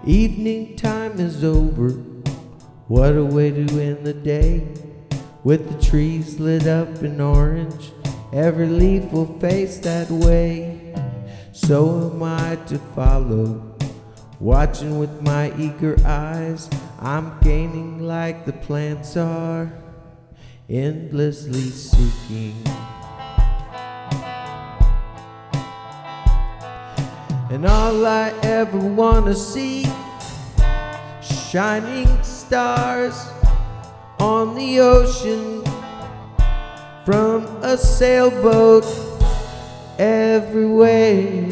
Evening time is over, what a way to end the day. With the trees lit up in orange, every leaf will face that way. So am I to follow, watching with my eager eyes. I'm gaining like the plants are, endlessly seeking. And all I ever wanna see, shining stars on the ocean from a sailboat everywhere.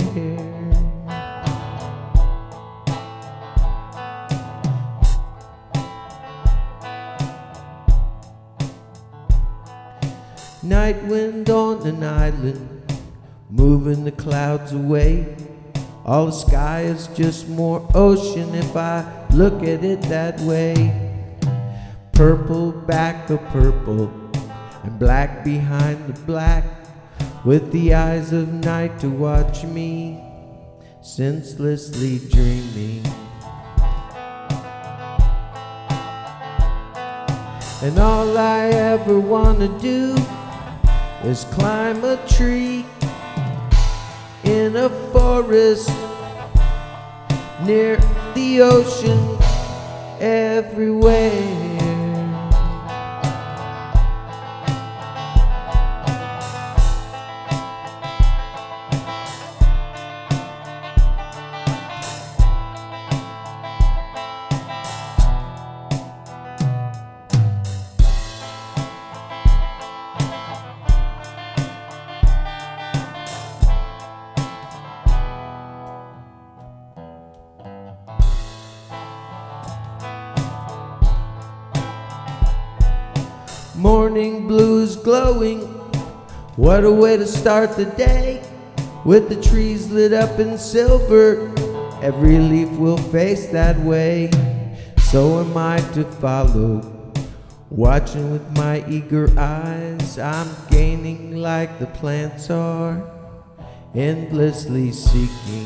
Night wind on an island, moving the clouds away. All the sky is just more ocean if I look at it that way. Purple back of purple and black behind the black, with the eyes of night to watch me senselessly dreaming. And all I ever wanna do is climb a tree in a forest near the ocean everywhere. Morning blues glowing, what a way to start the day. With the trees lit up in silver, every leaf will face that way. So am I to follow, watching with my eager eyes. I'm gaining like the plants are, endlessly seeking.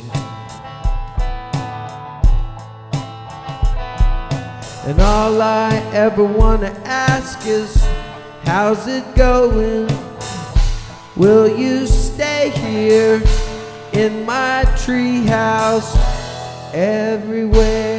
And all I ever wanna ask is, how's it going? Will you stay here in my treehouse everywhere?